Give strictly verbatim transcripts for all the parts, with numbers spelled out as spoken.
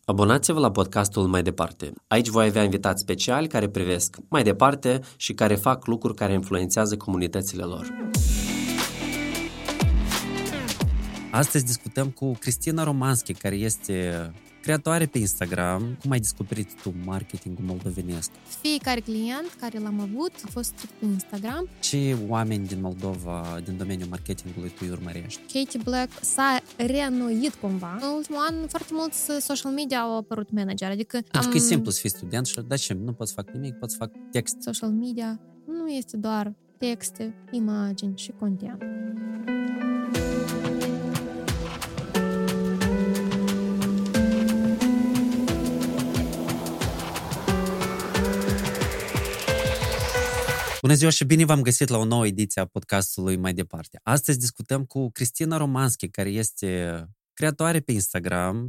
Abonați-vă la podcastul Mai Departe. Aici voi avea invitați speciali care privesc mai departe și care fac lucruri care influențează comunitățile lor. Astăzi discutăm cu Cristina Romanski, care este creatoare pe Instagram. Cum ai descoperit tu marketingul moldovenesc? Fiecare client care l-am avut a fost strict pe Instagram. Ce oameni din Moldova, din domeniul marketingului, tu îi urmărești? Katie Black s-a reînnoit cumva. În ultimul an foarte mulți social media au apărut manager. Adică Pentru am... că e simplu să fii student și da ce, nu poți să fac nimic, poți să fac text. Social media nu este doar texte, imagini și content. Bună ziua și bine v-am găsit la o nouă ediție a podcastului Mai Departe. Astăzi discutăm cu Cristina Romanski, care este creatoare pe Instagram,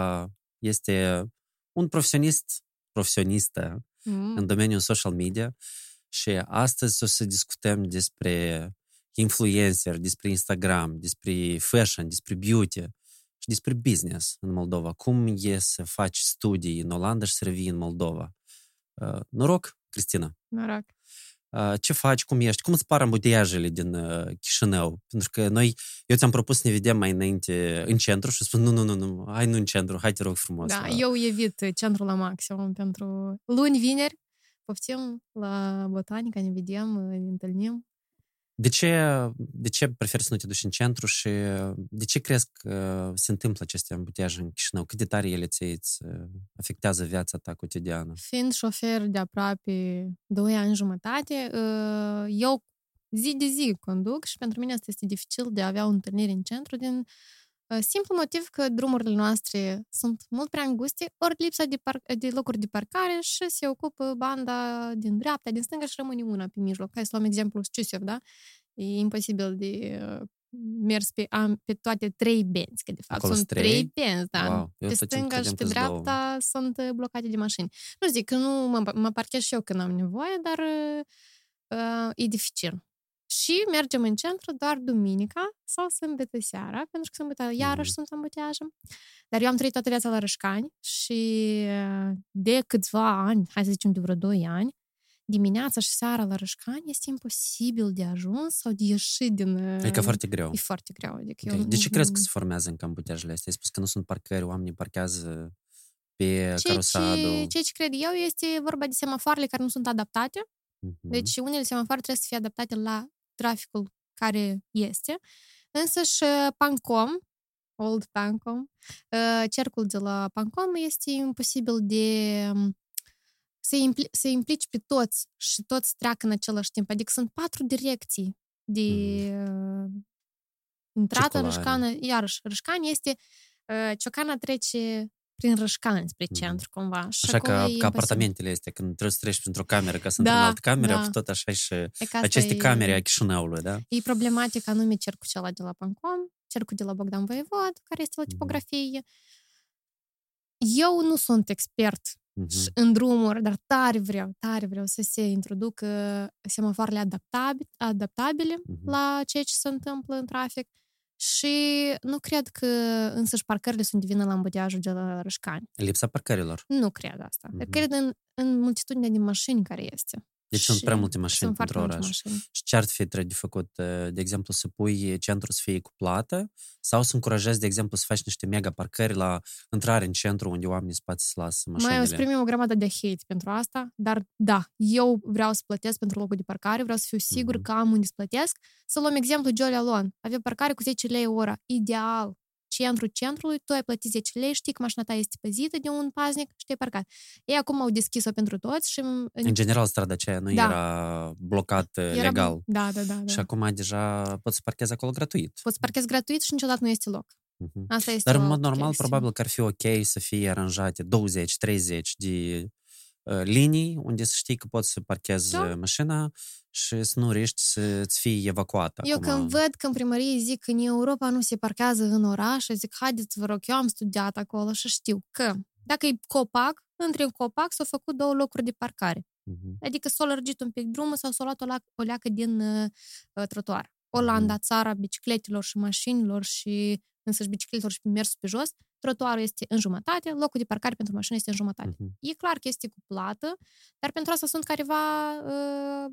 este un profesionist, profesionistă mm. în domeniul social media și astăzi o să discutăm despre influencer, despre Instagram, despre fashion, despre beauty și despre business în Moldova. Cum e să faci studii în Olanda și să revii în Moldova. Noroc, Cristina! Noroc! Ce faci, cum ești, cum îți par ambuteiajele din uh, Chișinău? Pentru că noi, eu ți-am propus să ne vedem mai înainte în centru și spun, nu, nu, nu, nu, hai nu în centru, hai te rog frumos. Da, la... eu evit centrul la maximum pentru luni, vineri, poftim la Botanica, ne vedem, ne întâlnim. De ce, de ce preferi să nu te duci în centru și de ce crezi că se întâmplă aceste ambuteiaje în Chișinău? Cât de tare ele ți afectează viața ta cotidiană? Fiind șofer de aproape doi ani jumătate, eu zi de zi conduc și pentru mine asta este dificil de a avea o întâlnire în centru din simplu motiv că drumurile noastre sunt mult prea înguste, ori lipsa de, par- de locuri de parcare și se ocupă banda din dreapta, din stânga și rămâne una pe mijloc. Hai să luăm exemplu Sciusev, da? E imposibil de mers pe, pe toate trei benzi, că de fapt acolo sunt trei, trei benzi, da. Wow. Pe stânga și pe dreapta două. Sunt blocate de mașini. Nu zic că nu mă, mă parchez și eu când am nevoie, dar uh, e dificil. Și mergem în centru doar duminica sau sâmbătă seara, pentru că sâmbătă iarăși mm. sunt ambuteiaje. Dar eu am trăit toată viața la Rășcani și de câțiva ani, hai să zicem de vreo doi ani, dimineața și seara la Rășcani este imposibil de ajuns sau de ieșit din... Adică foarte greu. E foarte greu. Adică okay. eu De ce nu... crezi că se formează încă ambuteajele astea? Ai spus că nu sunt parcări, oamenii parchează pe carosadul. Ce, ce, ce cred eu este vorba de semafoarele care nu sunt adaptate. Mm-hmm. Deci unele semafoare trebuie să fie adaptate la traficul care este. Însă și Pancom, Old Pancom, cercul de la Pancom este imposibil de să, impli, să implici pe toți și toți treacă în același timp. Adică sunt patru direcții de mm. intrată în Rășcană. Iarăși, Rășcani este Ciocana trece prin Rășcani spre centru, mm. cumva. Și așa că, că apartamentele astea, când trebuie să treci printr-o cameră ca să da, intri în altă cameră, da. tot așa și aceste camere a Chișinăului, da? E problematic anume cercul cela de la Pancom, cercul de la Bogdan Voievod, care este la tipografie. Mm. Eu nu sunt expert mm-hmm. în drumuri, dar tare vreau, tare vreau să se introducă semafoarele adaptabile, adaptabile mm-hmm. la ceea ce se întâmplă în trafic. Și nu cred că însăși parcările sunt de vină la ambuteiajul de la Rășcani. Lipsa parcărilor? Nu cred asta. Mm-hmm. Cred în, în multitudinea de mașini care este. Deci și sunt prea multe mașini pentru oraș. Mașini. Și ce ar fi trebuie de făcut? De exemplu, să pui centru să fie cu plată sau să încurajezi, de exemplu, să faci niște mega parcări la intrare în centru unde oamenii se poate să lasă mașinile? Mai o să primim o grămadă de hate pentru asta, dar da, eu vreau să plătesc pentru locul de parcare, vreau să fiu sigur mm-hmm. că am unde să plătesc. Să luăm exemplu Jolly Alon. Avea parcare cu zece lei ora. Ideal. Centrul centrului, tu ai plătit zece lei, știi că mașina ta este păzită de un paznic și te-ai parcat. Ei acum au deschis-o pentru toți și... În general, strada aceea nu da. era blocat era... legal. Da, da, da, da. Și acum deja poți să parchezi acolo gratuit. Poți să parchezi gratuit și niciodată nu este loc. Uh-huh. Asta este. Dar în mod normal, chestie. Probabil că ar fi ok să fie aranjate douăzeci treizeci de uh, linii unde să știi că poți să parchezi da. mașina și să nu riști să-ți fii evacuată. Eu acum. când văd că în primărie zic că în Europa nu se parchează în oraș, zic, haideți, vă rog, eu am studiat acolo și știu că dacă e copac, între un copac s-au făcut două locuri de parcare. Uh-huh. Adică s-a lărgit un pic drumul sau s-a luat o, la- o leacă din uh, trotuar. Olanda, uh-huh. țara bicicletelor și mașinilor și însăși bicicletelor și mersul pe jos, trotuarul este în jumătate, locul de parcare pentru mașini este în jumătate. Uh-huh. E clar că este cu plată, dar pentru asta sunt careva uh,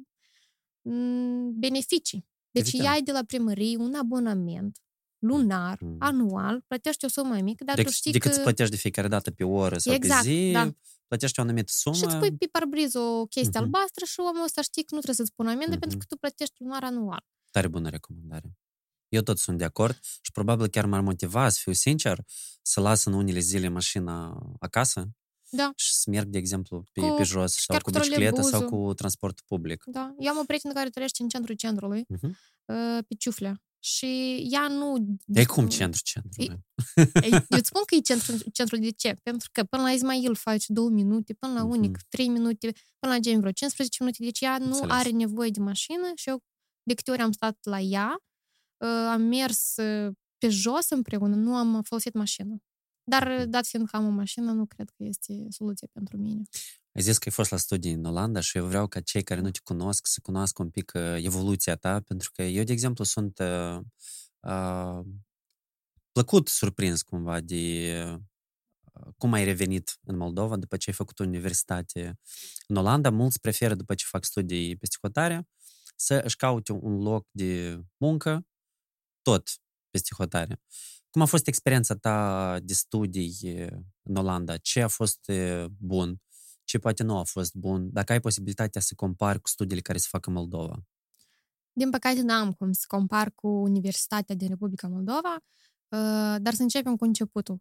beneficii. Deci Evident. Iai de la primărie un abonament lunar, mm. anual, plătești o sumă mai mică, dar de- tu știi decât că... să plătești de fiecare dată pe oră sau exact, pe zi, da. plătești o anumită sumă. Și îți pui pe parbriz o chestie mm-hmm. albastră și omul ăsta știi că nu trebuie să-ți pună amendă mm-hmm. pentru că tu plătești lunar anual. Tare bună recomandare. Eu tot sunt de acord și probabil chiar m-ar motiva, să fiu sincer, să las în unele zile mașina acasă da. și să merg, de exemplu, pe, cu, pe jos sau cu bicicletă sau cu transport public. Da. Eu am o prietenă care trăiește în centrul centrului, uh-huh. pe Ciuflea. Și ea nu... E cum centru centrului? Eu îți spun că e centru, centrul de ce? Pentru că până la Ismail faci două minute, până la Unic uh-huh. trei minute, până la Gem vreo cincisprezece minute. Deci ea nu Înțeles. Are nevoie de mașină și eu de câte ori am stat la ea, am mers pe jos împreună, nu am folosit mașină. Dar, dat fiind că am o mașină, nu cred că este soluția pentru mine. Ai zis că ai fost la studii în Olanda și eu vreau ca cei care nu te cunosc să cunoască un pic evoluția ta, pentru că eu, de exemplu, sunt uh, uh, plăcut surprins cumva de uh, cum ai revenit în Moldova după ce ai făcut universitate în Olanda. Mulți preferă, după ce fac studii peste hotare, să își caute un loc de muncă tot peste hotare. Cum a fost experiența ta de studii în Olanda? Ce a fost bun? Ce poate nu a fost bun? Dacă ai posibilitatea să compari cu studiile care se fac în Moldova? Din păcate n-am cum să compar cu Universitatea din Republica Moldova, dar să începem cu începutul.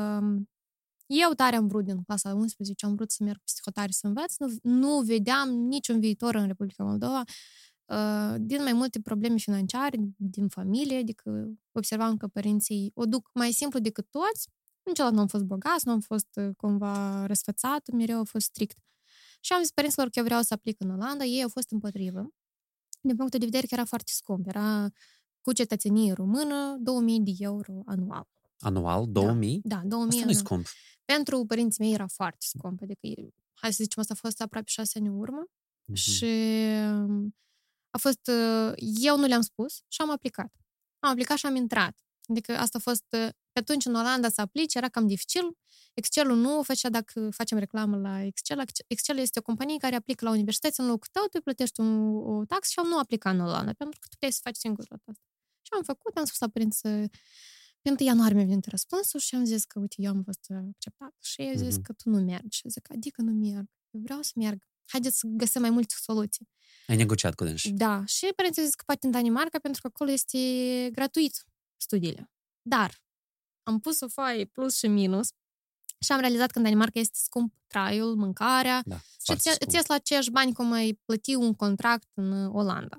Eu tare am vrut din clasa unsprezece, am vrut să merg peste hotare să învăț, nu, nu vedeam niciun viitor în Republica Moldova, din mai multe probleme financiare din familie, adică observam că părinții o duc mai simplu decât toți. Niciodată nu am fost bogat, nu am fost cumva răsfățat, mereu a fost strict. Și am zis părinților că eu vreau să aplic în Olanda, ei au fost împotrivă. Din punctul de vedere că era foarte scump, era cu cetățenie română două mii de euro anual. Anual? două mii? Da, da două mii. Asta nu e scump. Pentru părinții mei era foarte scump, adică, hai să zicem, asta a fost aproape șase ani în urmă uh-huh. și a fost, eu nu le-am spus și am aplicat. Am aplicat și am intrat. Adică asta a fost, pe atunci în Olanda să aplici, era cam dificil. Excelul nu făcea, dacă facem reclamă la Excel, Excel este o companie care aplică la universități în locul tău, tu plătești un, o taxă și am nu aplica în Olanda, pentru că tu puteai să faci singur la asta. Și am făcut, am spus la părinți, pe întâi ianuarie mi-a venit răspunsul și am zis că, uite, eu am fost acceptat. Și ei au zis mm-hmm. că tu nu mergi. Și zic, adică nu merg. Eu vreau să merg. Haideți să găsim mai multe soluții. Ai negociat cu dânsi. Da. Și părinții au zis că poate în Danemarca, pentru că acolo este gratuit studiile. Dar am pus o foaie plus și minus și am realizat că în Danemarca este scump traiul, mâncarea da, și îți ies la aceiași bani cum ai plăti un contract în Olanda.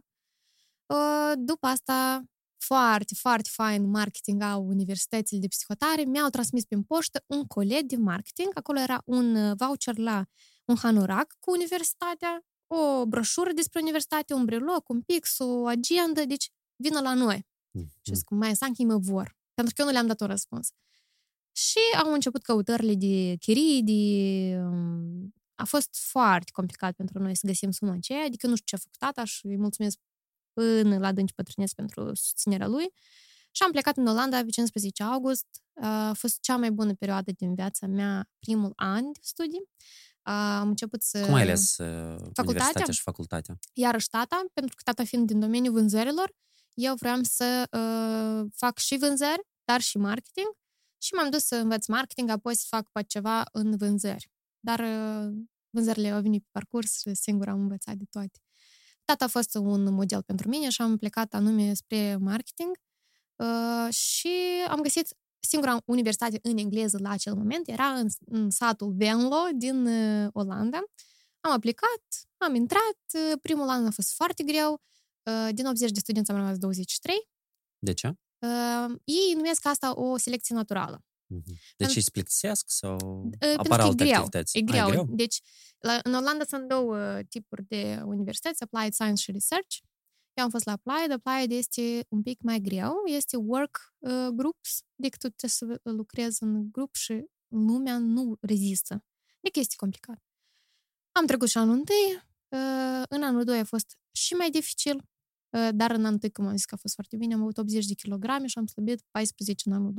După asta, foarte, foarte fain marketing au universitățile de psihotare, mi-au transmis prin poștă un colet de marketing, acolo era un voucher la un hanorac cu universitatea, o broșură despre universitate, un breloc, un pix, o agendă, deci vină la noi. Mm-hmm. Și zic, mai înseamnă că ei mă vor, pentru că eu nu le-am dat un răspuns. Și au început căutările de chirii, de... a fost foarte complicat pentru noi să găsim suma aceea, adică nu știu ce a făcut tata și îi mulțumesc până la adânci pătrânesc pentru susținerea lui. Și am plecat în Olanda pe cincisprezece august. A fost cea mai bună perioadă din viața mea, primul an de studii. Am început să... Cum ai ales universitatea și facultatea? Iarăși tata, pentru că tata fiind din domeniul vânzărilor, eu vreau să uh, fac și vânzări, dar și marketing. Și m-am dus să învăț marketing, apoi să fac poate ceva în vânzări. Dar uh, vânzările au venit pe parcurs și singur am învățat de toate. Tata a fost un model pentru mine și am plecat anume spre marketing uh, și am găsit singura universitate în engleză la acel moment, era în, în satul Venlo din uh, Olanda. Am aplicat, am intrat, uh, primul an a fost foarte greu, uh, din optzeci de studenți am rămas douăzeci și trei. De ce? Uh, ei numesc asta o selecție naturală. Mm-hmm. Deci îi splictisesc sau uh, apar alte greu, activități? E greu. Ai, e greu. Deci, la, în Olanda sunt două tipuri de universități, Applied Science și Research. Eu am fost la Applied. Applied este un pic mai greu. Este work uh, groups, decât tu trebuie să lucrezi în grup și lumea nu rezistă. Deci este complicat. Am trecut și anul întâi. Uh, în anul doi a fost și mai dificil, uh, dar în anul întâi, cum am zis că a fost foarte bine, am avut optzeci de kilograme și am slăbit paisprezece în anul doi.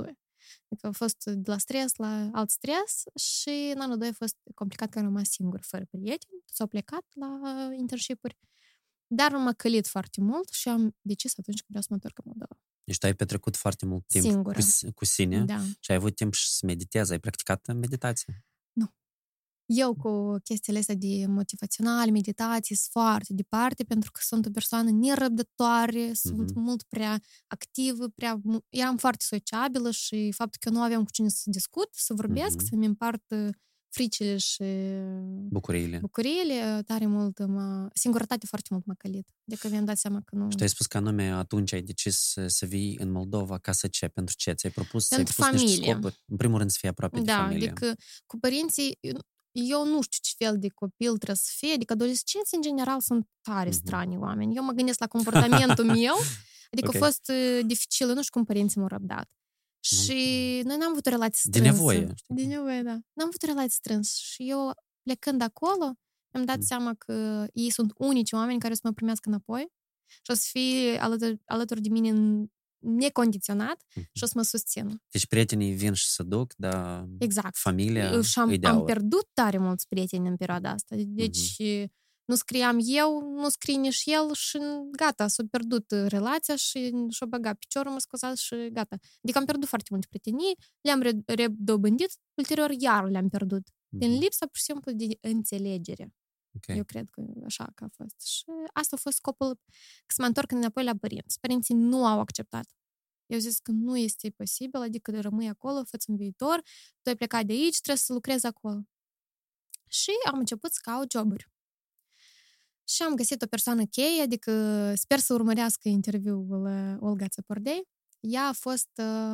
Adică a fost de la stres la alt stres și în anul doi a fost complicat că am rămas singur, fără prieteni. S-au plecat la internship-uri. Dar m-a călit foarte mult și am decis atunci că vreau să mă întorc în Moldova. Deci tu ai petrecut foarte mult timp Singură. cu, cu sine Da. și ai avut timp să meditezi. Ai practicat meditație? Nu. Eu cu chestiile astea de motivaționale, meditații, sunt foarte departe, pentru că sunt o persoană nerăbdătoare, sunt mm-hmm. mult prea activă, prea... eram foarte sociabilă și faptul că nu aveam cu cine să discut, să vorbesc, mm-hmm. să-mi împart fricile și bucuriile. Bucuriile, tare mult, mă... singurătate foarte mult m-a călit. Adică mi-am dat seama că nu... Și tu ai spus că anume atunci ai decis să, să vii în Moldova ca să ce? Pentru ce? Ți-ai propus? Pentru ți-ai propus familie. Niște scopuri? În primul rând să fii aproape da, de familie. Da, adică cu părinții... Eu nu știu ce fel de copil trebuie să fie, adică adolescenții în general sunt tare mm-hmm. strani oameni. Eu mă gândesc la comportamentul meu, adică okay. a fost uh, dificil, nu știu cum părinții m-au răbdat. Și mm-hmm. noi n-am avut o relație strânsă. De nevoie. De nevoie, da. N-am avut o relație strânsă. Și eu, plecând acolo, mi-am dat mm-hmm. seama că ei sunt unici oameni care să mă primească înapoi și o să fie alături, alături de mine în necondiționat mm-hmm. și o să mă susțin. Deci prietenii vin și se duc, dar exact. familia și am, îi am pierdut tare mulți prieteni în perioada asta. Deci mm-hmm. nu scriam eu, nu scrie nici el și gata, s-a pierdut relația și și-a băgat piciorul, mă scuzați, și gata. Adică am pierdut foarte multe prietenii, le-am redobândit, ulterior iar le-am pierdut. Mm-hmm. Din lipsa, pur și simplu, de înțelegere. Okay. Eu cred că așa că a fost. Și asta a fost scopul, că să mă întorc înapoi la părinți. Părinții nu au acceptat. Eu zis că nu este posibil, adică rămâi acolo, fă-ți în viitor, tu ai plecat de aici, trebuie să lucrezi acolo. Și am început să caut joburi. Și am găsit o persoană cheie, adică sper să urmărească interviul Olga Țăpordei. Ea a fost...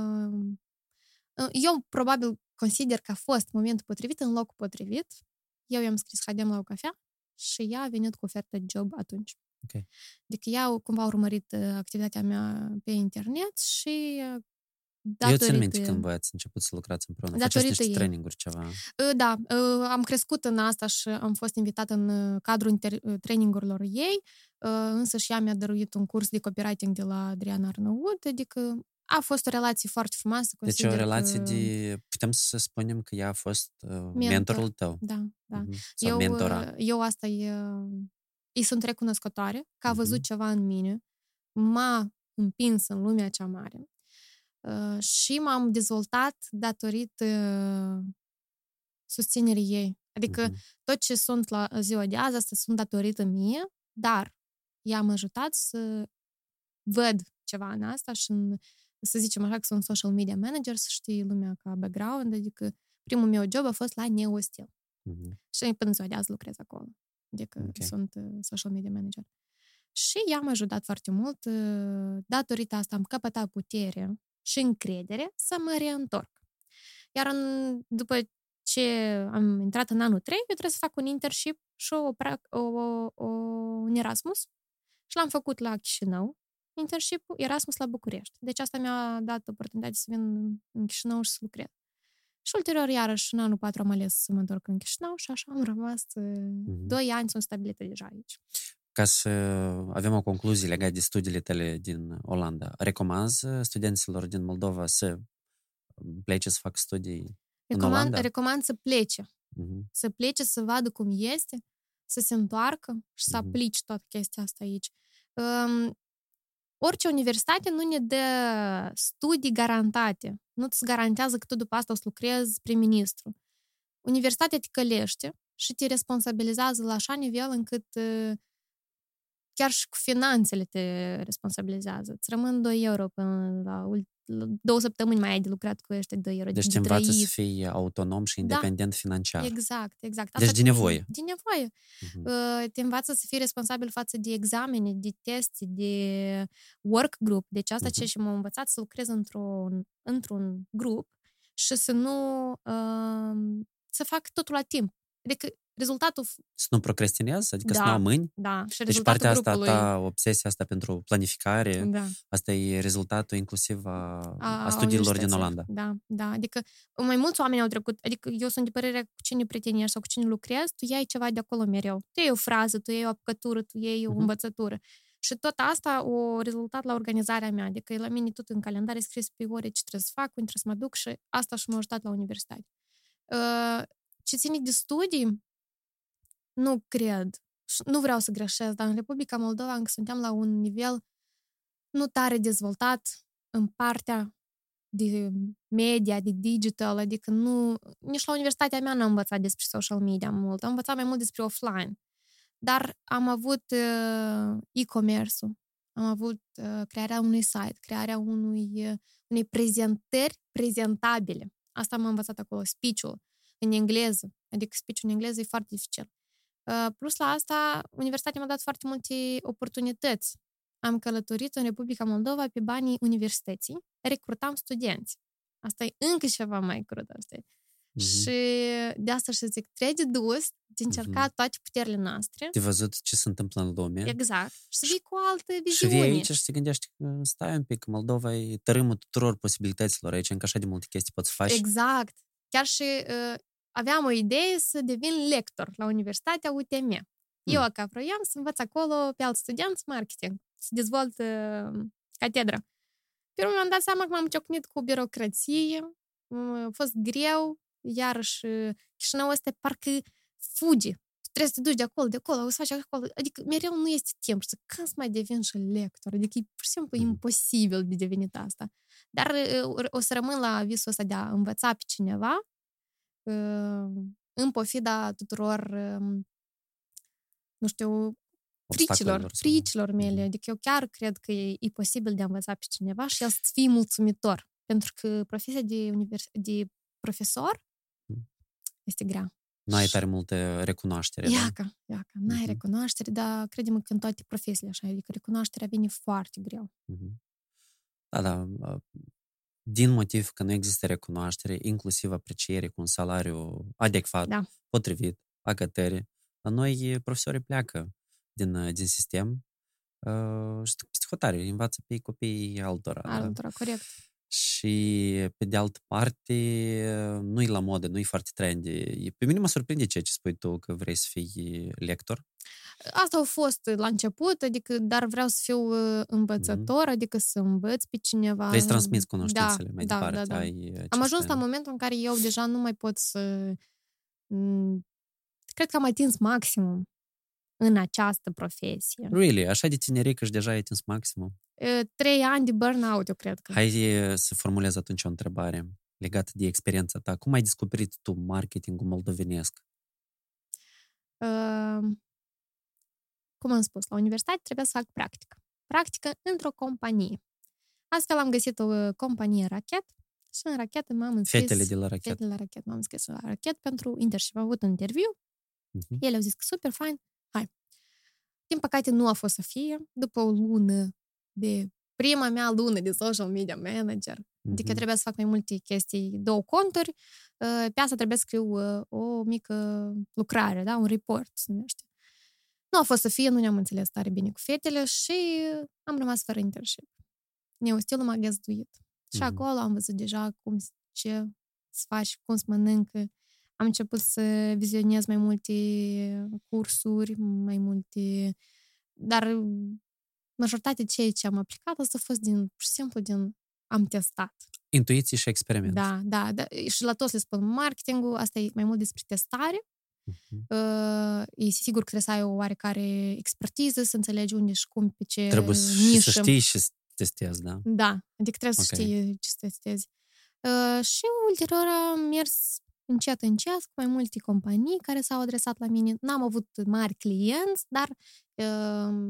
Eu probabil consider că a fost momentul potrivit, în locul potrivit. Eu i-am scris haidem la o cafea și ea a venit cu ofertă de job atunci. Okay. Adică ea cumva a urmărit activitatea mea pe internet și datorită... Eu țin minte când voi ați început să lucrați împreună. Faceți niște traininguri ceva. Da, am crescut în asta și am fost invitată în cadrul inter- trainingurilor ei, însă și ea mi-a dăruit un curs de copywriting de la Adriana Arnaud, adică a fost o relație foarte frumoasă. Deci o relație că... de... Putem să spunem că ea a fost uh, mentor. mentorul tău. Da, da. Uh-huh. Sau eu, mentora. Eu asta e... Îi sunt recunoscătoare că a văzut uh-huh. ceva în mine, m-a împins în lumea cea mare uh, și m-am dezvoltat datorită uh, susținerii ei. Adică uh-huh. tot ce sunt la ziua de azi, asta sunt datorită mie, dar ea m-a ajutat să văd ceva în asta și în, să zicem așa că sunt social media manager, să știi lumea ca background, adică primul meu job a fost la Neostil. Uh-huh. Și până ziua de azi lucrez acolo. Adică okay. sunt uh, social media manager. Și ea m-a ajutat foarte mult. Uh, datorită asta am căpătat putere și încredere să mă reîntorc. Iar în, după ce am intrat în anul trei, eu trebuie să fac un internship și o, o, o, o, un Erasmus. Și l-am făcut la Chișinău, internship-ul, Erasmus la București. Deci asta mi-a dat oportunitatea să vin în Chișinău și să lucrez. Și ulterior, iarăși, în anul patru am ales să mă întorc în Chișinău și așa am rămas mm-hmm. doi ani, sunt stabilită deja aici. Ca să avem o concluzie legată de studiile tale din Olanda, recomanzi studenților din Moldova să plece să facă studii recomand, în Olanda? Recomand să plece. Mm-hmm. Să plece, să vadă cum este, să se întoarcă și să mm-hmm. aplici toată chestia asta aici. Um, Orice universitate nu ne dă studii garantate. Nu îți garantează că tu după asta o să lucrezi prim-ministru. Universitatea te călește și te responsabilizează la așa nivel încât chiar și cu finanțele te responsabilizează. Îți rămân doi euro până la două săptămâni mai ai de lucrat cu ăștia doi euro. Deci te învață să fii autonom și independent da, financiar. Exact, exact. Deci asta de nevoie. De nevoie. Uh-huh. Te învață să fii responsabil față de examene, de teste, de work group. Deci asta uh-huh. ce și m-a învățat să lucrez într-un, într-un grup și să nu uh, să fac totul la timp. Adică rezultatul... Să nu procrastinează? Adică da, să nu amâni? Da. Și deci partea asta grupului... ta, obsesia asta pentru planificare, da. asta e rezultatul inclusiv a, a, a studiilor din Olanda. Da, da. Adică mai mulți oameni au trecut, adică eu sunt de părere cu cine prietenești sau cu cine lucrezi, tu iei ceva de acolo mereu. Tu iei o frază, tu iei o apucătură, tu iei o uh-huh. învățătură. Și tot asta o rezultat la organizarea mea, adică la mine tot în calendar e scris pe ore ce trebuie să fac, unde trebuie să mă duc și asta și m-a ajutat la universitate. Ce ține de studii, nu cred, nu vreau să greșesc, dar în Republica Moldova încă suntem la un nivel nu tare dezvoltat în partea de media, de digital, adică nu, nici la universitatea mea n-am învățat despre social media mult, am învățat mai mult despre offline. Dar am avut uh, e-commerce-ul, am avut uh, crearea unui site, crearea unui, uh, unei prezentări prezentabile. Asta m-am învățat acolo, speech-ul în engleză, adică speech-ul în engleză e foarte dificil. Uh, plus la asta, universitatea mi-a dat foarte multe oportunități. Am călătorit în Republica Moldova pe banii universității, recrutam studenți. Asta e încă ceva mai crud. Asta e. Mm-hmm. Și de asta și zic, trebuie de dus, de încercat mm-hmm. toate puterile noastre. De văzut ce se întâmplă în lume. Exact. Și să vii cu altă viziune. Și vii aici și te gândești, stai un pic, Moldova e tărâmul tuturor posibilităților aici, încă așa de multe chestii poți să faci. Exact. Chiar și uh, aveam o idee să devin lector la Universitatea U T M. Mm. Eu, ca vroiam, să învăț acolo pe alți studenți marketing, să dezvolt uh, catedra. Pe urmă mi-am dat seama că m-am ciocnit cu birocrație, a fost greu, iarăși Chișinău ăsta parcă fuge. Trebuie să te duci de acolo, de acolo, o să faci acolo. Adică mereu nu este timp. Și când să mai devin și lector? Adică e pur și simplu mm. imposibil de devenit asta. Dar o să rămân la visul ăsta de a învăța pe cineva în pofida tuturor, nu știu, fricilor, fricilor mele. Mm. Adică eu chiar cred că e, e posibil de a învăța pe cineva și el să fie mulțumitor. Pentru că profesia de, univers- de profesor este grea. N-ai tare multă recunoaștere. Iaca, da? iaca. N-ai uh-huh. recunoaștere, dar credem că în toate profesiile așa, adică recunoașterea vine foarte greu. Uh-huh. Da, da. Din motiv că nu există recunoaștere, inclusiv apreciere cu un salariu adecvat, da. potrivit, acătării, la noi profesorii pleacă din, din sistem uh, și psihotare, învață pe copiii altora. Altora, da? Corect. Și, pe de altă parte, nu-i la modă, nu-i foarte trendy. Pe mine mă surprinde ceea ce spui tu, că vrei să fii lector. Asta a fost la început, adică, dar vreau să fiu învățător, mm-hmm. adică să învăț pe cineva. Vrei să transmiți cunoștințele da, mai da, departe. Da, da. Ai aceste... Am ajuns la momentul în care eu deja nu mai pot să... Cred că am atins maximum în această profesie. Really? Așa de tinerică și deja ai atins maximum? Trei ani de burnout, eu cred că. Hai să formulez atunci o întrebare legată de experiența ta. Cum ai descoperit tu marketingul moldovenesc? Uh, cum am spus, la universitate trebuia să fac practică. Practică într-o companie. Astfel am găsit o companie Rachet și în Rachet m-am înscris... Fetele de la Rachet. Fetele de la Rachet. M-am înscris la Rachet pentru internship. Am avut un interviu. Uh-huh. Ele au zis că super fain. Hai. Din păcate nu a fost să fie. După o lună de prima mea lună de social media manager. Mm-hmm. Adică trebuia să fac mai multe chestii, două conturi. Pe asta trebuie să scriu o mică lucrare, da? Un report, se numește. Nu a fost să fie, nu ne-am înțeles tare bine cu fetele și am rămas fără internship. Neostilul m-a găzduit. Mm-hmm. Și acolo am văzut deja cum, ce să faci, cum să mănâncă. Am început să vizionez mai multe cursuri, mai multe... Dar majoritatea ceea ce am aplicat, asta a fost din, pur și simplu, din am testat. Intuiție și experiment. Da, da, da. Și la toți le spun, marketingul, asta e mai mult despre testare. Uh-huh. Uh, e sigur că trebuie să ai o oarecare expertiză, să înțelegi unde și cum, pe ce trebuie nișă. Să știi și să testezi, da? Da, adică trebuie okay. să știi ce să testezi. Uh, și ulterior am mers încet, încet, cu mai multe companii care s-au adresat la mine. N-am avut mari clienți, dar uh,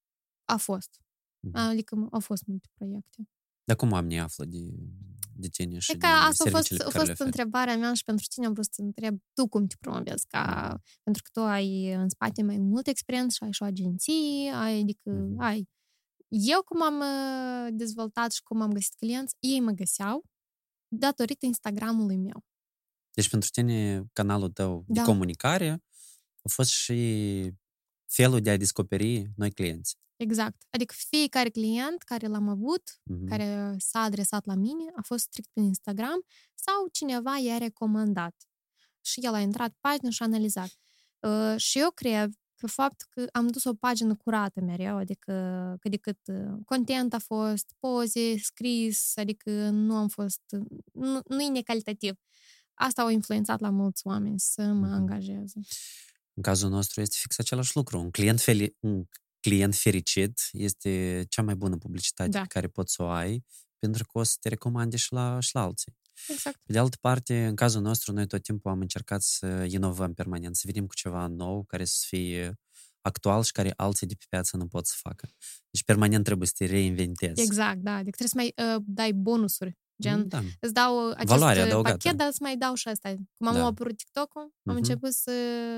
a fost. Uh-huh. Adică au fost multe proiecte. Dar cum oamenii află de, de tine și e de asta serviciile a fost, a fost întrebarea mea și pentru tine am vrut să întreb tu cum te promovezi, ca, uh-huh. pentru că tu ai în spate mai multă experiență și ai și o agenție, ai, adică uh-huh. ai. Eu cum am dezvoltat și cum am găsit clienți, ei mă găseau datorită Instagramului meu. Deci pentru tine canalul tău da. de comunicare a fost și felul de a descoperi noi clienți. Exact. Adică fiecare client care l-am avut, uh-huh. care s-a adresat la mine, a fost strict prin Instagram sau cineva i-a recomandat. Și el a intrat pe pagină și a analizat. Uh, și eu cred pe faptul că am dus o pagină curată mereu, adică cât de cât content a fost, poze, scris, adică nu am fost, nu, nu e necalitativ. Asta a influențat la mulți oameni să mă Mhm. angajeze. În cazul nostru este fix același lucru. Un client, fel, un client fericit este cea mai bună publicitate Da. pe care poți să o ai, pentru că o să te recomande și la, și la alții. Exact. Pe de altă parte, în cazul nostru, noi tot timpul am încercat să inovăm permanent, să venim cu ceva nou care să fie actual și care alții de pe piață nu pot să facă. Deci permanent trebuie să te reinventezi. Exact, da. Adică trebuie să mai uh, dai bonusuri. Gen, Da. îți dau acest Valoare adăugată. pachet, dar îți mai dau și asta. Cum am Da. apărut TikTok-ul, am Mhm. început să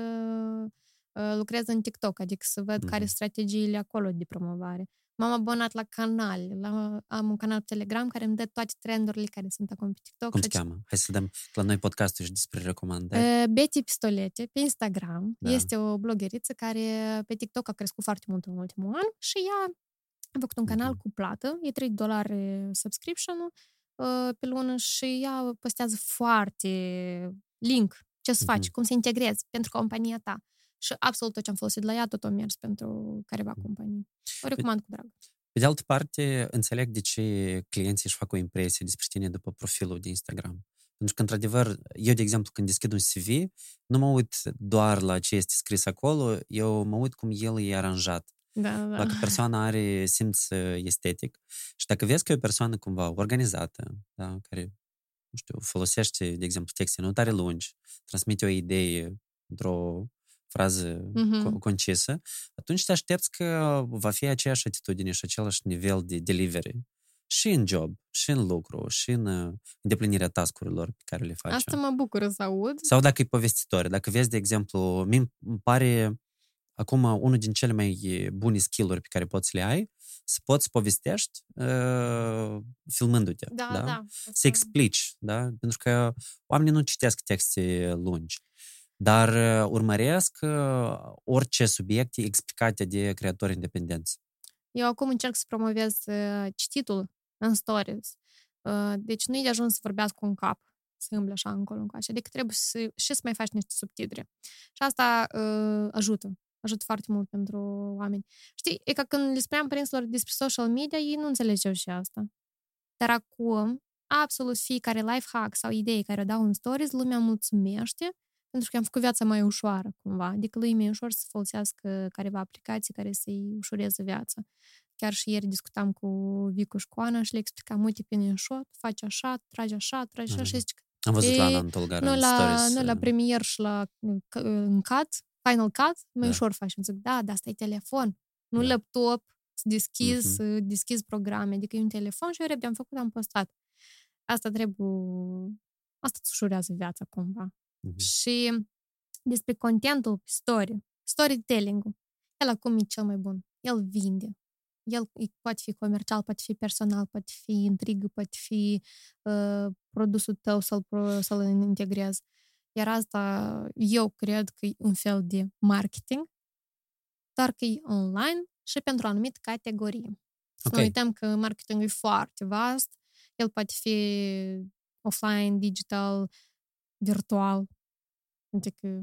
uh, lucrez în TikTok, adică să văd Mhm. care sunt strategiile acolo de promovare. M-am abonat la canal, la, am un canal Telegram care îmi dă toate trendurile care sunt acum pe TikTok. Cum se și cheamă? Hai să dăm la noi podcastul și despre recomandări. Uh, Betty Pistolete, pe Instagram, Da. este o blogheriță care pe TikTok a crescut foarte mult în ultimul an și ea a făcut un canal Mhm. cu plată, e trei dolari subscription-ul uh, pe lună și ea postează foarte link, ce să faci, Mhm. cum să integrezi pentru compania ta. Și absolut tot ce am folosit de la ea, tot a mers pentru careva companii. O recomand cu drag. Pe de altă parte, înțeleg de ce clienții își fac o impresie despre tine după profilul de Instagram. Pentru că, într-adevăr, eu, de exemplu, când deschid un C V, nu mă uit doar la ce este scris acolo, eu mă uit cum el e aranjat. Da, da. Dacă persoana are simț estetic și dacă vezi că e o persoană cumva organizată, da, care, nu știu, folosește, de exemplu, texte nu tare lungi, transmite o idee într-o frază Mhm. co- concisă, atunci te aștepți că va fi aceeași atitudine și același nivel de delivery și în job, și în lucru, și în uh, îndeplinirea task-urilor pe care le faci. Asta mă bucură să aud. Sau dacă e povestitoare, dacă vezi, de exemplu, mi îmi pare acum unul din cele mai bune skill-uri pe care poți să le ai, să poți povestești uh, filmându-te. Da, Da? da. Să explici, da? Pentru că oamenii nu citesc texte lungi, dar uh, urmăresc uh, orice subiecte explicate de creatori independenți. Eu acum încerc să promovez uh, cititul în stories. Uh, deci nu e de ajuns să vorbească cu un cap, să îmble așa încolo încoace. Adică trebuie să, și să mai faci niște subtitre. Și asta uh, ajută. Ajută foarte mult pentru oameni. Știi, e ca când le spuneam părinților despre social media, ei nu înțelegeau și asta. Dar acum, absolut fiecare life hack sau idei care o dau în stories, lumea mulțumește pentru că am făcut viața mai ușoară, cumva. Adică lui e mai ușor să folosească careva aplicații care să-i ușureze viața. Chiar și ieri discutam cu Vicu și cu Ana și le explicam, uite, pe InShot, faci așa, tragi așa, tragi așa, Mhm. și zici că Am văzut e, la Ana Antolgar nu în la, stories. nu la uh, Premiere și la în cut, Final Cut, mai Da. ușor faci. Îmi zic, da, dar asta e telefon, nu Da. laptop, să deschizi, Mhm. să deschizi programe, adică e un telefon și eu repede am făcut, am postat. Asta trebuie, asta îți ușurează viața cumva. Mhm. Și despre contentul pe story, storytelling-ul, el acum e cel mai bun. El vinde. El poate fi comercial, poate fi personal, poate fi intrigă, poate fi uh, produsul tău să-l, pro, să-l integrezi. Iar asta eu cred că e un fel de marketing, doar că e online și pentru o anumită categorie. Să Ok. nu uităm că marketingul e foarte vast. El poate fi offline, digital, virtual. Adică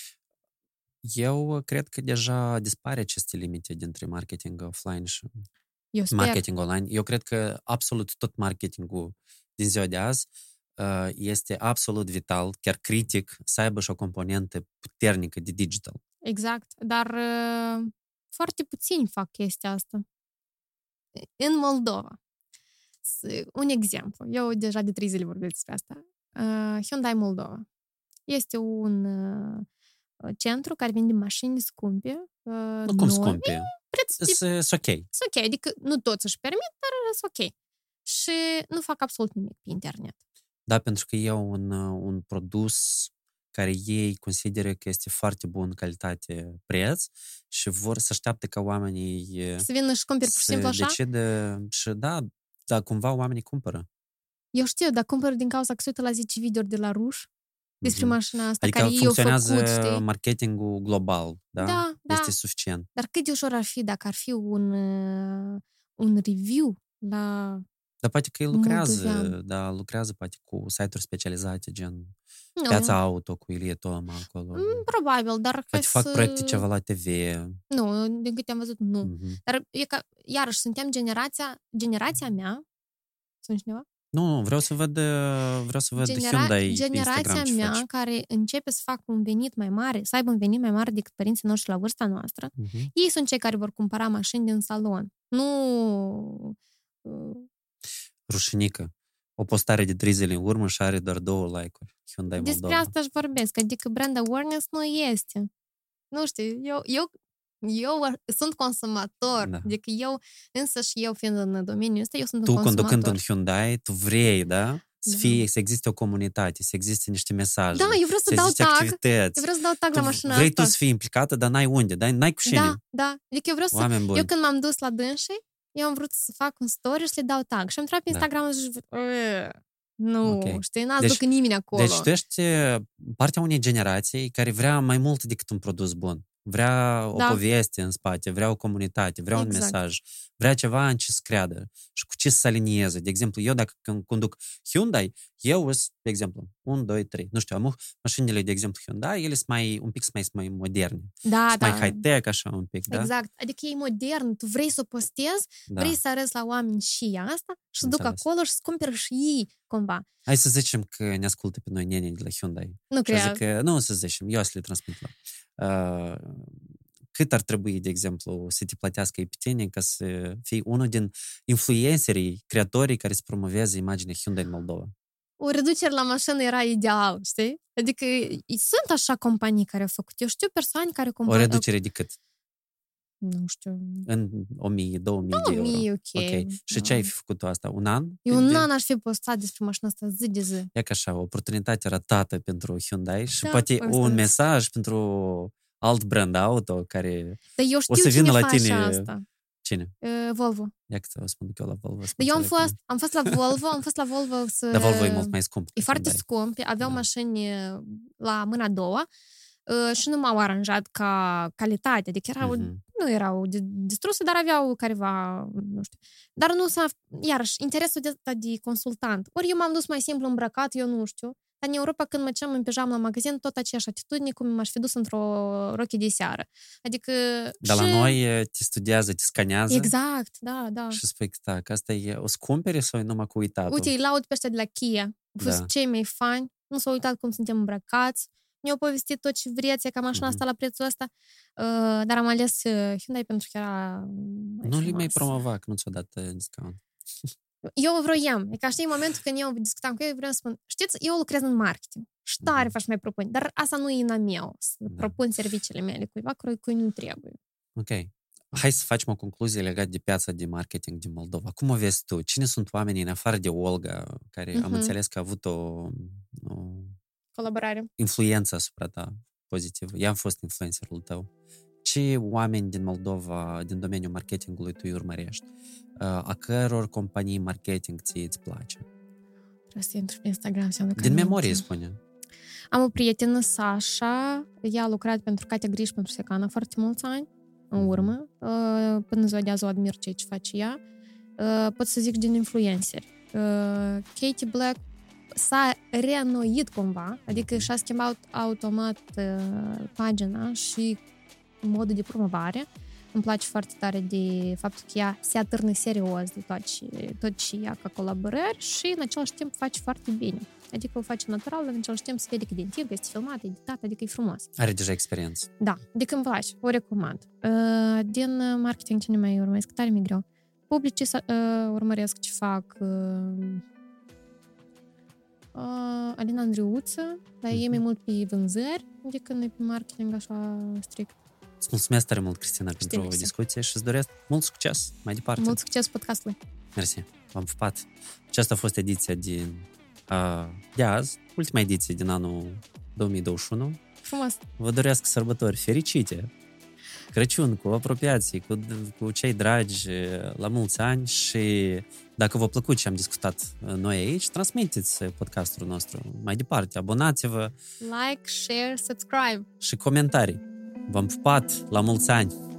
Eu cred că deja dispare aceste limite dintre marketing offline și eu sper. marketing online. Eu cred că absolut tot marketingul din ziua de azi uh, este absolut vital, chiar critic, să aibă și o componentă puternică de digital. Exact. Dar uh, foarte puțini fac chestia asta. În Moldova. S- Un exemplu. Eu deja de trei zile vorbesc despre asta. Uh, Hyundai Moldova. Este un uh, centru care vinde mașini scumpe. Uh, Nu cum noi, scumpe. Preț tip, Sunt ok. sunt ok. Adică nu toți își permit, dar sunt ok. Și nu fac absolut nimic pe internet. Da, pentru că e un, un produs care ei consideră că este foarte bun calitate-preț și vor să așteaptă ca oamenii Să vină și cumperi pur și simplu să așa? decidă și da, da, cumva oamenii cumpără. Eu știu, dar cumpăr din cauza că se uită la zece videouri de la ruși despre Mhm. mașina asta, Adică care ei au funcționează făcut, știi? marketingul global, da? Da, da. Este suficient. Dar cât de ușor ar fi dacă ar fi un, uh, un review la... Dar poate că ei lucrează, moldovean. da, lucrează poate cu site-uri specializate, gen Nu. Piața auto cu Ilie Toma acolo. Mm, probabil, dar... Poate fac proiecte ceva la T V. Nu, din câte am văzut, nu. Mm-hmm. Dar e că, iarăși, suntem generația, generația mea, sunt cineva? Nu, vreau să văd, vreau să văd Genera- Hyundai generația mea faci. care începe să facă un venit mai mare, să aibă un venit mai mare decât părinții noștri la vârsta noastră, Mm-hmm. ei sunt cei care vor cumpăra mașini din salon. Nu... Rușinică. O postare de trei zile în urmă și are doar două like-uri. Hyundai Moldova. Despre asta își vorbesc, adică brand awareness nu este. Nu știu, eu, eu, eu sunt consumator, Da. adică eu, însă și eu fiind în domeniul ăsta, eu sunt Tu, un consumator. conducând un Hyundai, tu vrei, da? Să, Da. fie, să existe o comunitate, să existe niște mesaje, Da, eu vreau să, să dau existe tag, activități. eu vreau să dau tag Tu la mașina vrei asta. tu să fii implicată, dar n-ai unde, da? N-ai cu cine. Da, da, adică eu vreau să, Oameni buni. eu când m-am dus la dânsii, eu am vrut să fac un story și le dau tag. Și am intrat pe Da. Instagram și zic, nu, Ok. știi, n-ați Deci- duc nimeni acolo. Deci tu ești partea unei generații care vrea mai mult decât un produs bun. Vrea o Da. poveste în spate, vrea o comunitate, vrea un Exact. mesaj, vrea ceva în ce să creadă și cu ce să se alinieze. De exemplu, eu dacă când conduc Hyundai, eu sunt, de exemplu, unu, doi, trei. Nu știu, am mașinile, de exemplu, Hyundai, ele sunt mai, un pic mai, mai moderne. Da, Sunt da. mai high-tech, așa un pic, da? Exact. Adică e modern, tu vrei să o postezi, Da. vrei să arăți la oameni și asta și să duc Înțeles. acolo și să cumperi și ei cumva. Hai să zicem că ne ascultă pe noi nenii de la Hyundai. Nu Și cred. zic că, nu să zicem, eu să le transmit la. Uh, cât ar trebui, de exemplu, să te plătească ei pe tine ca să fii unul din influencerii, creatorii care să promoveze imaginea Hyundai în Moldova? O reducere la mașină era ideal, știi? Adică sunt așa companii care au făcut. Eu știu persoane care O cumpără... reducere de cât? Nu știu... În o mie, două mii de euro. două mii, ok. Ok. Și Da. ce ai fi făcut tu asta? Un an? Eu un De- an aș fi postat despre mașina asta zi de zi. E ca așa, o oportunitate ratată pentru Hyundai și Da, poate am un înțeles. mesaj pentru alt brand auto care... Dar eu știu să cine vină la face tine- asta. Cine? Uh, Volvo. Ia că o spun că eu la Volvo. să Dar eu am înțeleg fost, am fost la Volvo, am fost la Volvo să... Dar Volvo e mult mai scump. E foarte Hyundai. scump, aveau Da. mașini la mâna a doua uh, și nu m-au aranjat ca calitate, adică erau, Mhm. nu erau de- distruse, dar aveau careva, nu știu. Dar nu s-a, iarăși, interesul de, de consultant. Ori eu m-am dus mai simplu îmbrăcat, eu nu știu. Dar în Europa, când mergeam în pijamă la magazin, tot aceeași atitudine, cum m-aș fi dus într-o rochie de seară. Adică... Dar și... la noi e, te studiază, te scanează Exact, da, da. și spui că, da, că asta e o scumpere sau e numai cu uitatul? Uite, îi laud pe ăștia de la Kia. Au fost Da. cei mai fani. Nu s-au uitat cum suntem îmbrăcați. Ne-au povestit tot ce vreți, ca mașina Mhm. asta la prețul ăsta. Uh, dar am ales uh, Hyundai pentru că era mai Nu li mai frumos. promova, că nu ți-o dat uh, discount. Eu vroiam. E ca știi, în momentul când eu discutam cu ei, vreau să spun, știți, eu lucrez în marketing. Și tare Mhm. faci mai propuni. Dar asta nu e na meu. Să Da. propun serviciile mele cuiva cui nu trebuie. Ok. Hai să facem o concluzie legată de piața de marketing din Moldova. Cum o vezi tu? Cine sunt oamenii, în afară de Olga, care am Mhm. înțeles că a avut o, o Colaborare. influență asupra ta pozitivă? Ea a fost influencerul tău. Ce oameni din Moldova, din domeniul marketingului, tu îi urmărești? A căror companii marketing ție îți place? Trebuie să intru pe Instagram. Înseamnă că Din am memorie, minte. spune. Am o prietenă, Sasha, ea a lucrat pentru Katia Griș, pentru Secana foarte mulți ani în urmă. Uh, Până ziua de azi o admir ceea ce face ea. Uh, Pot să zic din influenceri. Uh, Katie Black s-a reînnoit cumva, adică și-a schimbat automat uh, pagina și modul de promovare. Îmi place foarte tare de faptul că ea se atârnă serios de tot ce, tot ce ia ca colaborări și în același timp face foarte bine. Adică o face natural, dar în același timp se vede că e identic, este filmat, editat, adică e frumos. Are deja experiență. Da, adică îmi place, o recomand. Uh, din marketing cine mai urmăresc? Tare mi-e greu. Publicii uh, urmăresc ce fac uh, uh, Alina Andreuță, dar e mai mult pe vânzări, adică nu e pe marketing așa strict. Îți mulțumesc tare mult, Cristina, pentru mersi. discuție și îți doresc mult succes mai departe. Mult succes podcastului! Mersi, v-am pupat. Aceasta a fost ediția din uh, de azi, ultima ediție din anul două mii douăzeci și unu. Frumos! Vă doresc sărbători fericite, Crăciun cu apropiații, cu, cu cei dragi, la mulți ani și dacă v-a plăcut ce am discutat noi aici, transmiteți podcastul nostru mai departe, abonați-vă Like, share, subscribe! și comentarii. V-am pupat, la mulți ani!